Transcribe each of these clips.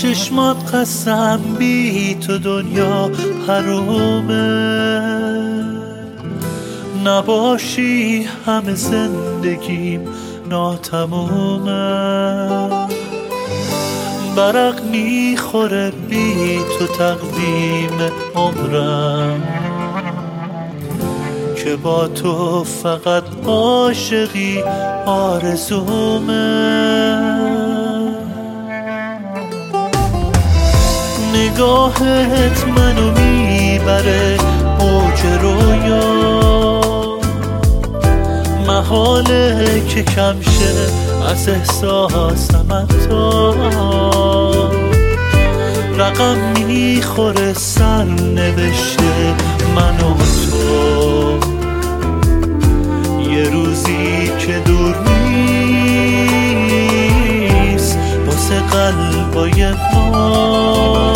چشمات قسم بی تو دنیا حرومه، نباشی همه زندگیم ناتمومه. برق میخوره بی تو تقویم عمرم، که با تو فقط عاشقی آرزومه. نگاهت منو میبره اوج رویا، محاله که کم شه از احساسم حتی. رقم میخوره سر نوشته من و تو، یه روزی که دور نیست واسه قلبای ما.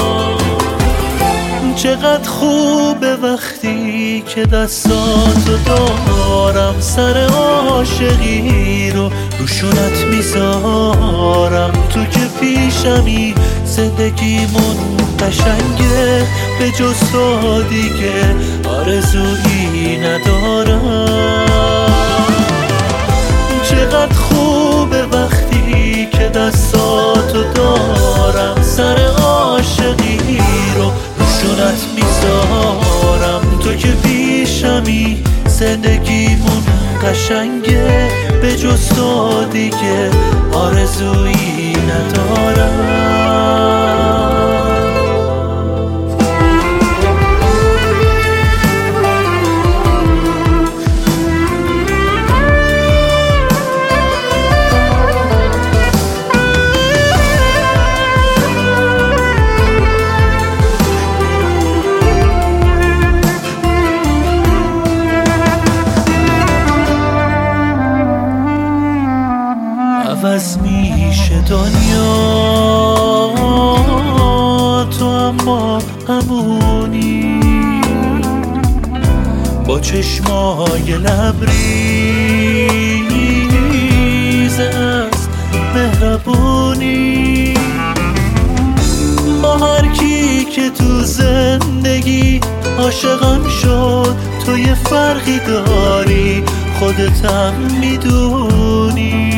چقدر خوبه وقتی که دستاتو دارم، سر عاشقی رو روشونت میذارم. تو که پیشمی زندگیمون قشنگه، به جز تو دیگه آرزویی ندارم. چقدر خوبه وقتی که دستاتو دارم، سر عاشقی رو روشونت میذارم. تو که پیشمی زندگیمون قشنگه، به جز تو دیگه آرزویی ندارم. عوض میشه دنیا تو اما همونی، با چشمای لبریز از مهربونی. با هر کی که تو زندگی عاشقم شد، تو یه فرقی داری خودتم میدونی.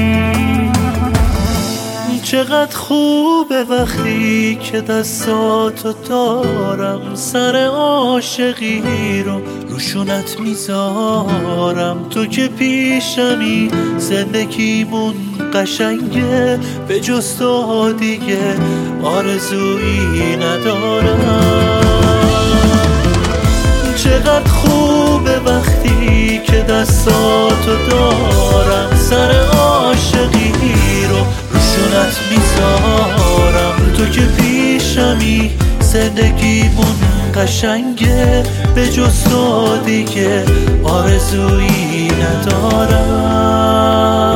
چقدر خوبه وقتی که دستاتو دارم، سر عاشقی رو روشونت میذارم. تو که پیشمی زندگیمون قشنگه، به جز تو دیگه آرزویی ندارم. چقدر خوبه وقتی که دستاتو دارم، سر عاشقی رو روشونت میذارم. تو که پیشمی زندگیمون قشنگه، به جز تو دیگه آرزویی ندارم.